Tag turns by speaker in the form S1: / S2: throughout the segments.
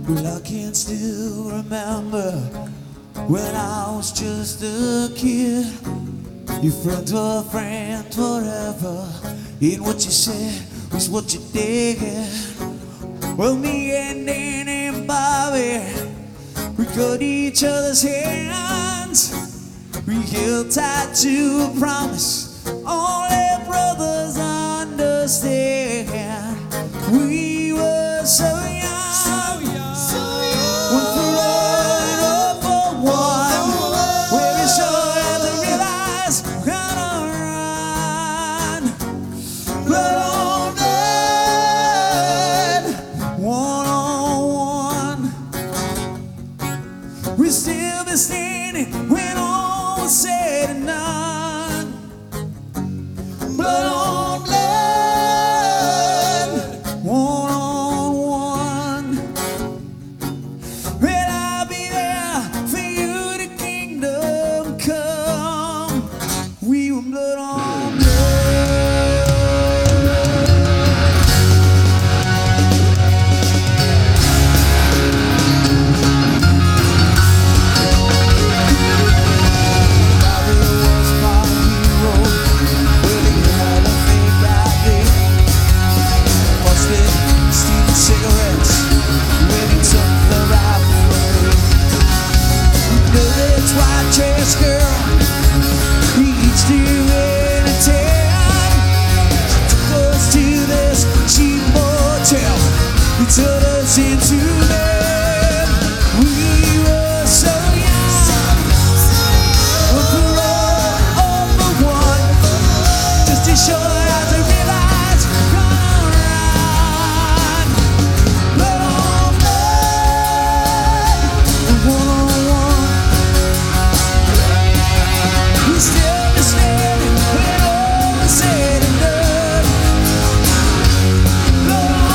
S1: Well, I can still remember when I was just a kid. Your friends were friends forever, and what you said was what you did. Well, me and Danny and Bobby, we cut each other's hands. We held tight to a promise only brothers understand. We were so young, so young, so young. Went through all for one, where we sure had to realize we're gonna run. Blood on blood, one on one. We still be standing when all was said and done. Blood on blood, one on one. Well, I'll be there for you, the kingdom come. We were blood on blood. Took us into them. We were so young, for all for one, just to show us to realize we're gonna run. Blood on blood, one on one. We still be standing when all is said and done. Blood on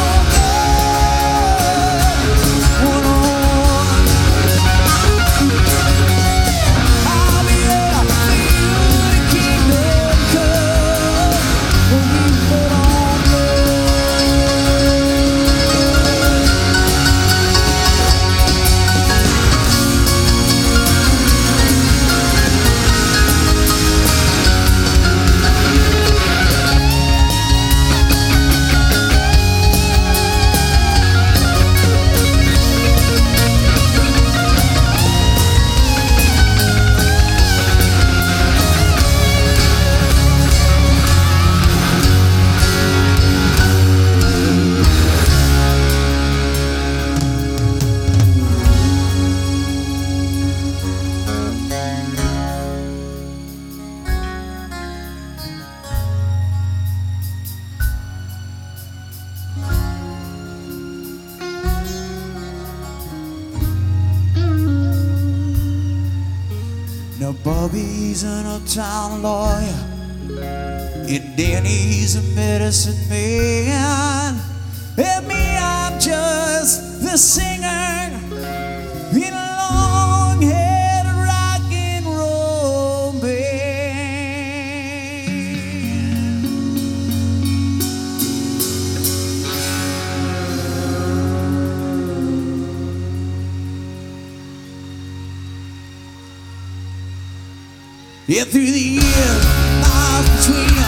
S1: now Bobby's an uptown lawyer, and Danny's a medicine man, and me, I'm just the singer in a long-haired rock and roll band. Yeah, through the years, miles between